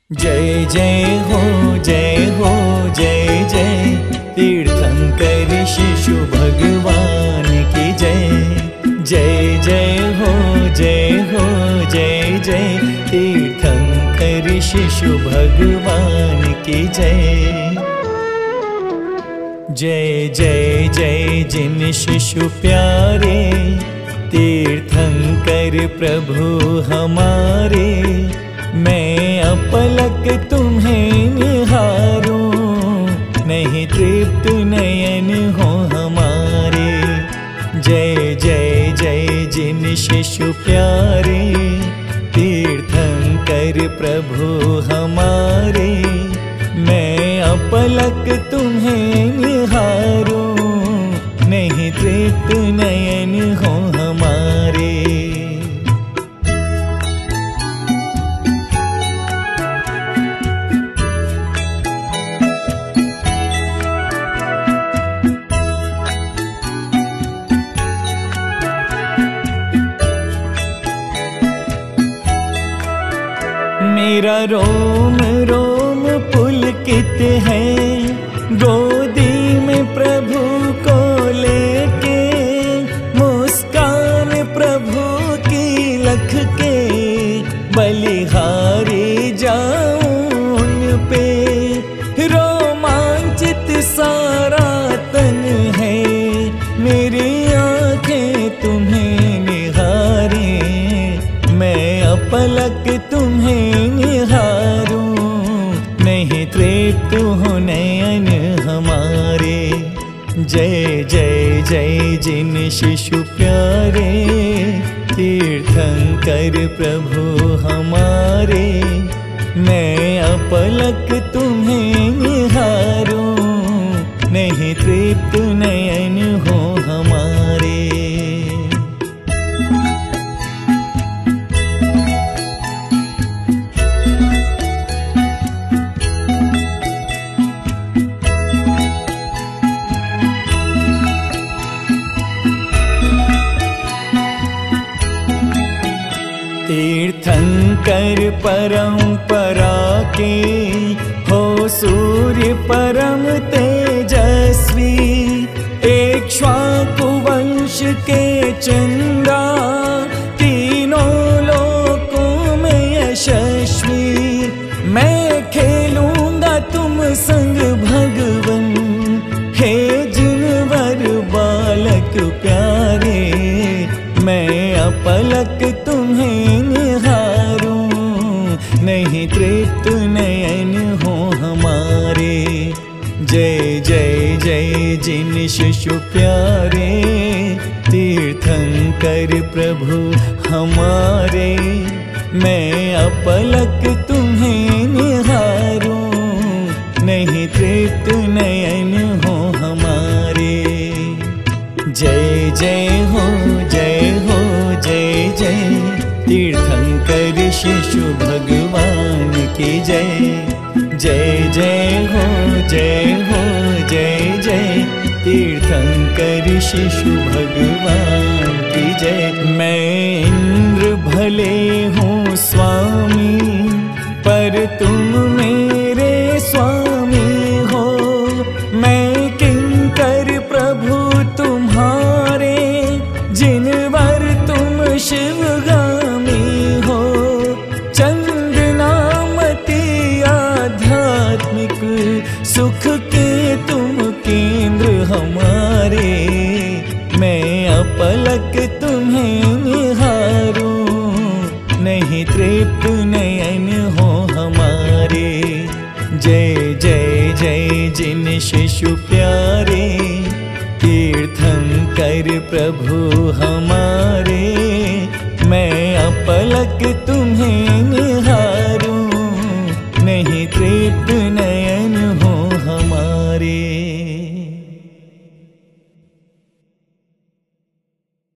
जय जय हो जय हो जय जय तीर्थंकर शिशु भगवान की जय। जय जय हो जय हो जय जय तीर्थंकर शिशु भगवान की जय। जय जय जय जिन शिशु प्यारे तीर्थंकर प्रभु हमारे, मैं अपलक तुम्हें निहारूं, नहीं तृप्त नयन हो हमारे। जय जय जय जिन शिशु प्यारे तीर्थंकर प्रभु हमारे, मैं अपलक तुम्हें निहारूं, नहीं तृप्त नयन हो हमारे। मेरा रोम रोम पुलकित है, गोदी में प्रभु को लेके, मुस्कान प्रभु की लख के, बलिहारी जाऊं उन पे। रोमांचित सारा तन है, मेरी आंखें तुम्हें निहारे, मैं अपलक तुम्हें निहारूं, नहीं तृप्त हो नयन हमारे। जय जय जय जिन शिशु प्यारे तीर्थंकर प्रभु हमारे, मैं अपलक तुम्हें निहारूं, नहीं तृप्त नयन हो हमारे। तीर्थंकर परंपरा के हो सूर्य परम तेजस्वी, इक्ष्वाकु वंश के चंद्रा, तीनों लोकों में यशस्वी। मैं खेलूंगा तुम संग भगवन, हे जिनवर बालक प्यारे, मैं अपलक तुम्हें निहारूं, नहीं तृप्त नयन हो हमारे। जय जय जय जिन शिशु प्यारे तीर्थंकर प्रभु हमारे, मैं अपलक तुम्हें निहारूं, नहीं तृप्त नयन हो हमारे। जय जय हो जय हो जय जय तीर्थंकर शिशु भगवान की जय। जय जय हो जय हो जय जय तीर्थंकर शिशु भगवान की जय। मैं इंद्र भले हूँ स्वामी, पर तुम मेरे स्वामी हो, मैं किंकर प्रभु तुम्हारे, जिनवर तुम शिवगामी हो। चंदनामती आध्यात्मिक सुख के तुम केंद्र हमारे, मैं अपलक तुम्हें निहारूं, नहीं तृप्त नयन हो हमारे। जय जय जय जिन शिशु प्यारे तीर्थंकर प्रभु हमारे, मैं अपलक तुम्हें